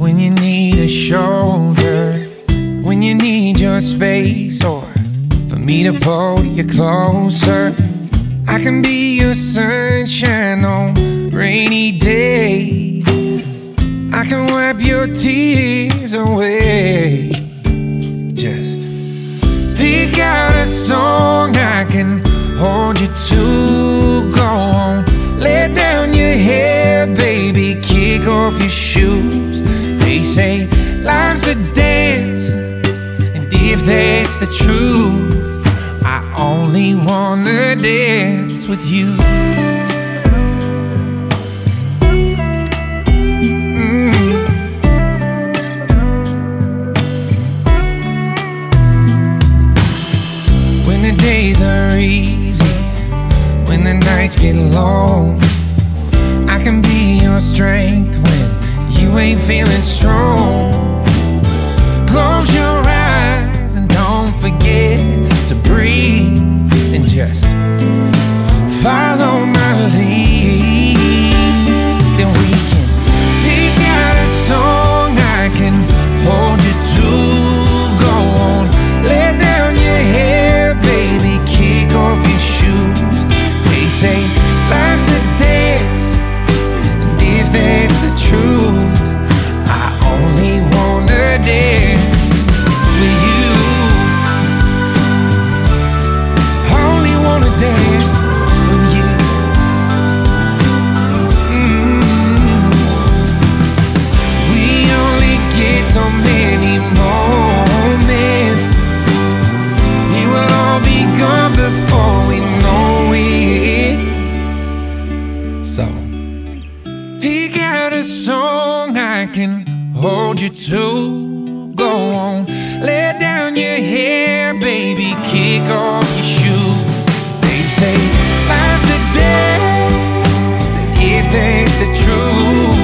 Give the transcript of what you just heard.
when you need a shoulder, when you need your space, or for me to pull you closer. I can be your sunshine on rainy days. I can wipe your tears away. Just pick out a song I can hold you to. Go on, let down your hair, baby, kick off your shoes. They say life's a dance, and if that's the truth, I only wanna dance with you. When the days are easy, when the nights get long, I can be your strength when you ain't feeling strong. Close your eyes and don't forget to breathe, and just follow my lead. Then we can pick out a song I can hold you to. Go on, let down your hair, baby, kick off your shoes. They say life's a dance, and if that's the truth, I only wanna dance with you. Only wanna dance with you. We only get so many moments. We will all be gone before we know it. So pick out a song I can hold you to. Go on, let down your hair, baby, kick off your shoes. They say life's a dance, and if that's the truth,